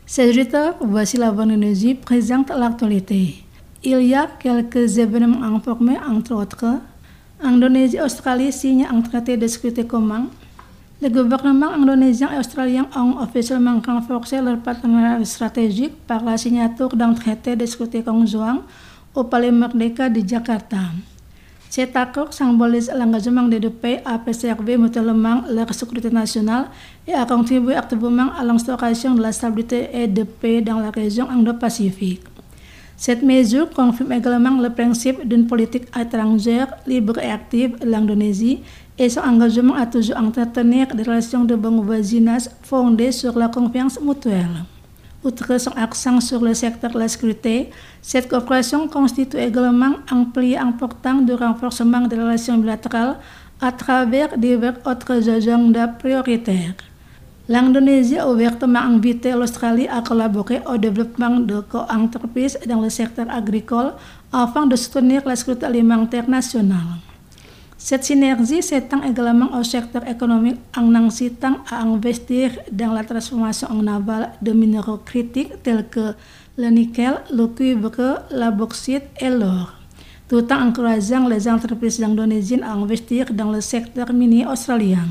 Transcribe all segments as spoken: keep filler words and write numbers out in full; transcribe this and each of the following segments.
Chers auditeurs, voici la Voix d'Indonésie présente l'actualité. Il y a quelques événements informés, entre autres. Indonésie et Australie signent un traité de sécurité commun. Les gouvernements indonésien et australien ont officiellement renforcé leur partenariat stratégique par la signature d'un traité de sécurité conjoint au Palais Merdeka de Jakarta. Cet accord symbolise l'engagement des deux pays à préserver mutuellement leur sécurité nationale et à contribuer activement à l'instauration de la stabilité et de paix dans la région Indo-Pacifique. Cette mesure confirme également le principe d'une politique étrangère libre et active de l'Indonésie et son engagement à toujours entretenir des relations de bon voisinage fondées sur la confiance mutuelle. Outre son accent sur le secteur de la sécurité, cette coopération constitue également un pilier important du renforcement des relations bilatérales à travers divers autres agendas prioritaires. L'Indonésie a ouvertement invité l'Australie à collaborer au développement de co-entreprises dans le secteur agricole afin de soutenir la sécurité alimentaire nationale. Cette synergie s'étend également au secteur économique en incitant à investir dans la transformation en aval de minéraux critiques tels que le nickel, le cuivre, la bauxite et l'or, tout en encourageant les entreprises indonésiennes à investir dans le secteur minier australien.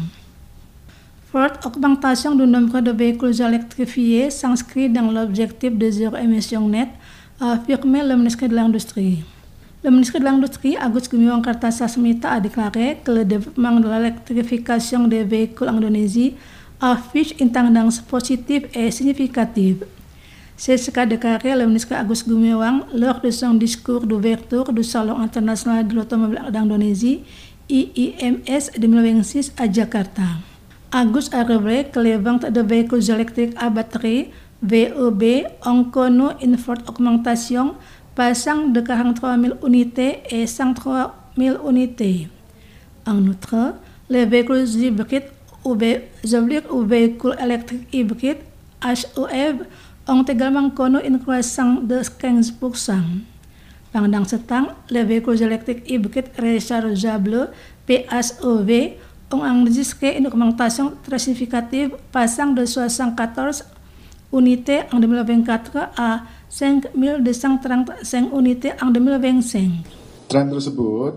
Forte augmentation du nombre de véhicules électrifiés s'inscrit dans l'objectif de zéro émission nette, a affirmé le ministre de l'Industrie. Le ministre de l'Industrie, Agus Gumiwang Kartasasmita, a déclaré que le développement de l'électrification des véhicules en Indonésie affiche une tendance positive et significative. C'est ce qu'a déclaré le ministre Agus Gumiwang lors de son discours d'ouverture du Salon international de l'automobile d'Indonésie, I I M S deux mille vingt-six, à Jakarta. Agus a révélé que les ventes de véhicules électriques à batterie, V E B, ont connu une forte augmentation, passant de quarante-trois mille unités et cent trois mille unités. En outre, les véhicules hybrides ou, ou véhicules électriques hybrides H E V ont également connu une croissance de quinze pour cent. Pendant ce temps, les véhicules électriques hybrides rechargeables P H E V ont enregistré une augmentation très significative, passant de soixante-quatorze unités en deux mille vingt-quatre à cinq mille deux cent trente-cinq unités en deux mille vingt-cinq. Tren tersebut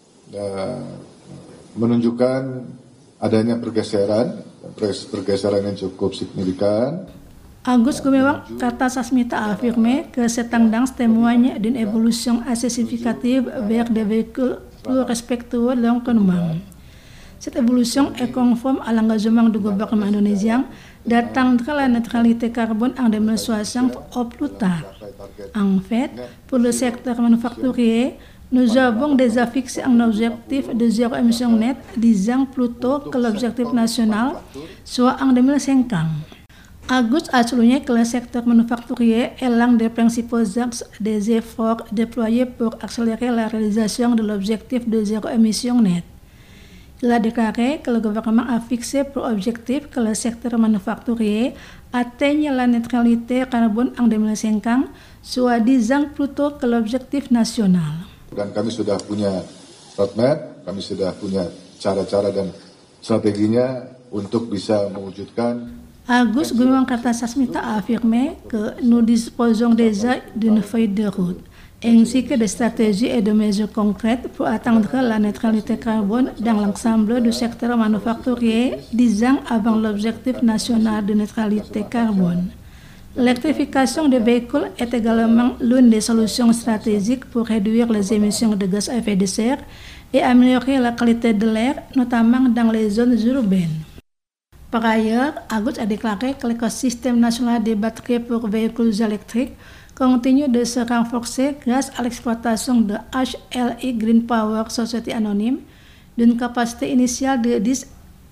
uh, menunjukkan adanya pergeseran, pergeseran yang cukup signifikan. Agus Gumiwang Kartasasmita a affirmé que cette tendance témoigne d'une évolution assez significative vers des véhicules plus respectueux de l'environnement. Cette évolution est conforme à l'engagement du gouvernement indonésien d'atteindre la neutralité carbone en deux mille soixante au plus tard. En fait, pour le secteur manufacturier, nous avons déjà fixé un objectif de zéro émission nette dix ans plus tôt que l'objectif national, soit en deux mille cinquante. Agus a souligné que le secteur manufacturier est l'un des principaux axes des efforts déployés pour accélérer la réalisation de l'objectif de zéro émission nette. Il a déclaré que le gouvernement a fixé pour objectif que le secteur manufacturier atteigne la neutralité carbone en deux mille cinquante, soit dix ans plus tôt que l'objectif national. Dan kami sudah punya roadmap, kami sudah punya cara-cara dan strateginya untuk bisa mewujudkan. Agus Gumiwang Kartasasmita a affirmé que nous disposons déjà d'une feuille de route, ainsi que des stratégies et de mesures concrètes pour atteindre la neutralité carbone dans l'ensemble du secteur manufacturier dix ans avant l'objectif national de neutralité carbone. L'électrification des véhicules est également l'une des solutions stratégiques pour réduire les émissions de gaz à effet de serre et améliorer la qualité de l'air, notamment dans les zones urbaines. Par ailleurs, Agus a déclaré que l'écosystème national des batteries pour véhicules électriques continue de se renforcer grâce à l'exploitation de H L I Green Power Society Anonyme d'une capacité initiale de dix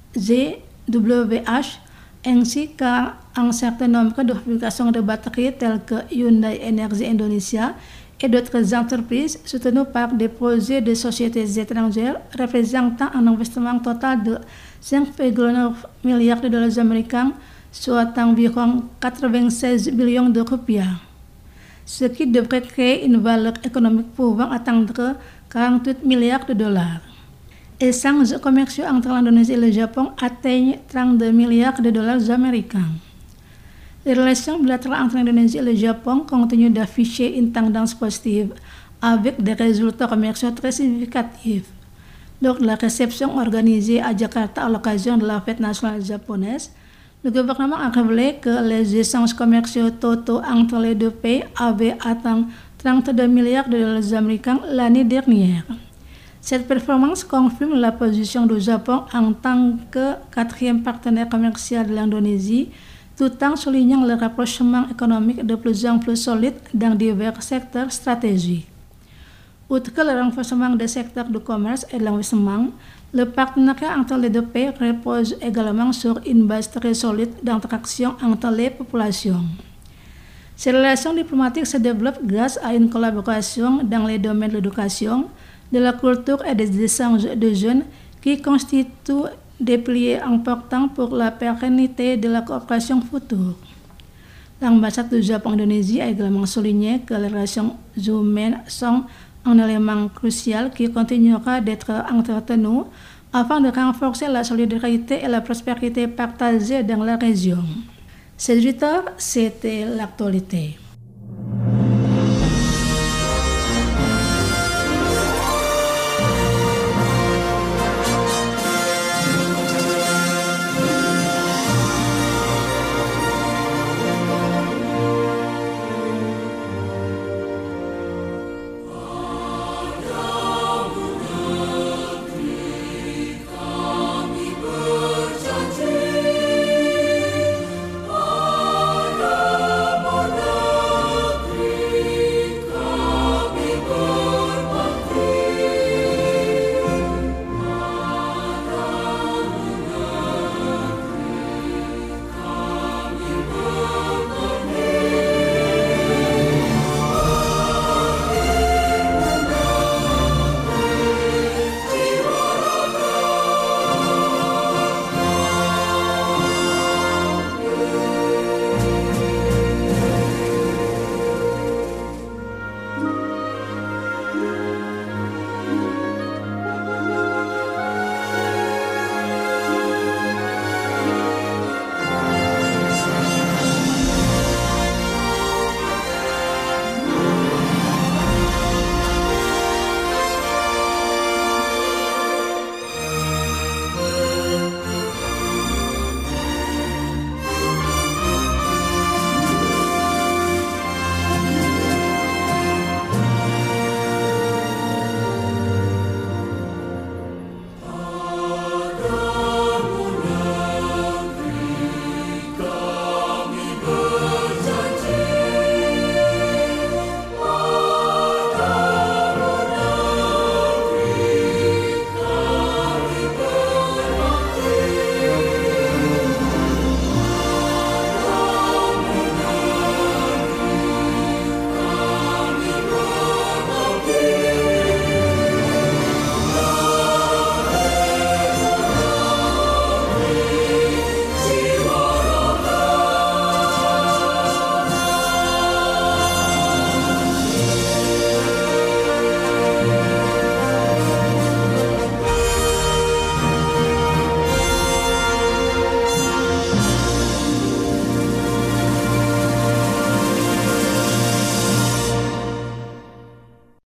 gigawatts ainsi qu'à un certain nombre de fabrications de batteries telles que Hyundai Energy Indonesia et d'autres entreprises soutenues par des projets de sociétés étrangères représentant un investissement total de cinq virgule neuf milliards de dollars américains, soit environ quatre-vingt-seize millions de rupiah, ce qui devrait créer une valeur économique pouvant atteindre quarante-huit milliards de dollars. Échanges commerciaux entre l'Indonésie et le Japon atteignent trente-deux milliards de dollars américains. Les relations bilatérales entre l'Indonésie et le Japon continuent d'afficher une tendance positive, avec des résultats commerciaux très significatifs. Lors de la réception organisée à Jakarta à l'occasion de la fête nationale japonaise, le gouvernement a révélé que les échanges commerciaux totaux entre les deux pays avaient atteint trente-deux milliards de dollars américains l'année dernière. Cette performance confirme la position du Japon en tant que quatrième partenaire commercial de l'Indonésie, tout en soulignant le rapprochement économique de plus en plus solide dans divers secteurs stratégiques. Outre le renforcement des secteurs du commerce et de l'investissement, le partenariat entre les deux pays repose également sur une base très solide d'interaction entre les populations. Ces relations diplomatiques se développent grâce à une collaboration dans les domaines de l'éducation, de la culture et des échanges de jeunes qui constituent des piliers importants pour la pérennité de la coopération future. L'ambassade du Japon en Indonésie a également souligné que les relations humaines sont un élément crucial qui continuera d'être entretenu afin de renforcer la solidarité et la prospérité partagée dans la région. C'est c'était l'actualité.